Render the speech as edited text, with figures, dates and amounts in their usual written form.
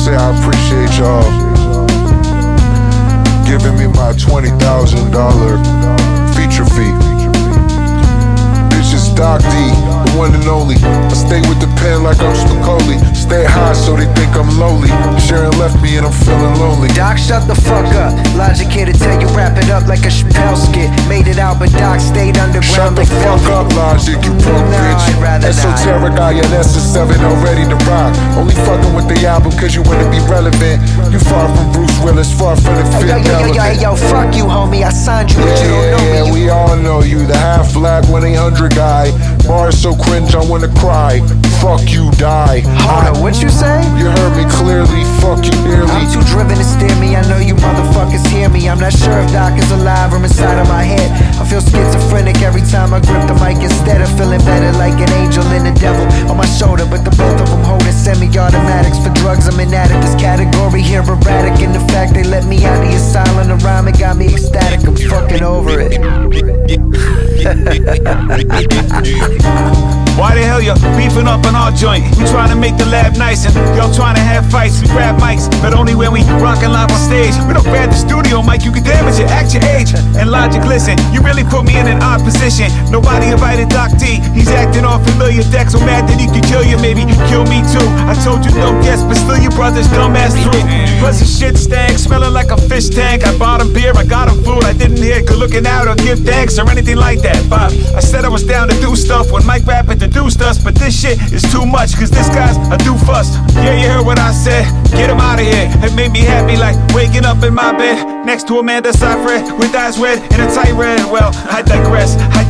say I appreciate y'all giving me my $20,000 feature fee. Bitch, it's Doc D, the one and only. I stay with the pen like I'm Spicoli. Stay high so they think I'm lowly. Sharon left me and I'm feeling lonely. Doc, shut the fuck up. Logic here to tell you wrap it up like a Chappelle skit. Made it out, but Doc stayed underground. Shut the fuck up, Logic, you punk bitch. I'd rather Esoteric INS is 7 already to rock. Only fucking with the album cause you wanna be relevant. You far from Bruce Willis, far from the fifth element. Yo, fuck you, homie. I signed you, but you don't know me. Yeah, we all know you, the half black 1-800 guy. Bars so cringe I wanna cry. Fuck you, die. Hold on, what you say? You heard me clearly, fuck you dearly. I'm too driven to steer me, I know you motherfuckers hear me. I'm not sure if Doc is alive or inside of my head. I feel schizophrenic every time I grip the mic. Instead of feeling better like an angel and the devil on my shoulder, but the both of them holding semi-automatics. For drugs I'm an addict, this category here erratic. And the fact they let me out the asylum, the rhyme, it got me ecstatic. I'm fucking over it. Why the hell you beefing up on our joint? We trying to make the lab nice and y'all trying to have fights. We grab mics, but only when we rockin' live on stage. We don't grab the studio mic, you can damage it, act your age. And Logic, listen, you really put me in an odd position. Nobody invited Doc D, he's acting off familiar deck. So mad that he could kill you, maybe kill me too. I told you no guess, but still your brother's dumbass through. Plus his shit stank, smelling like a fish tank. I bought him beer, I got him food. I didn't hear good looking out or give thanks or anything like that, Bob. I said I was down to do stuff when Mike Rap introduced us, but this shit is too much, cause this guy's a doofus. Yeah, you heard what I said, get him out of here. It made me happy like waking up in my bed next to Amanda Seyfried with eyes red and a tight red. Well, I digress.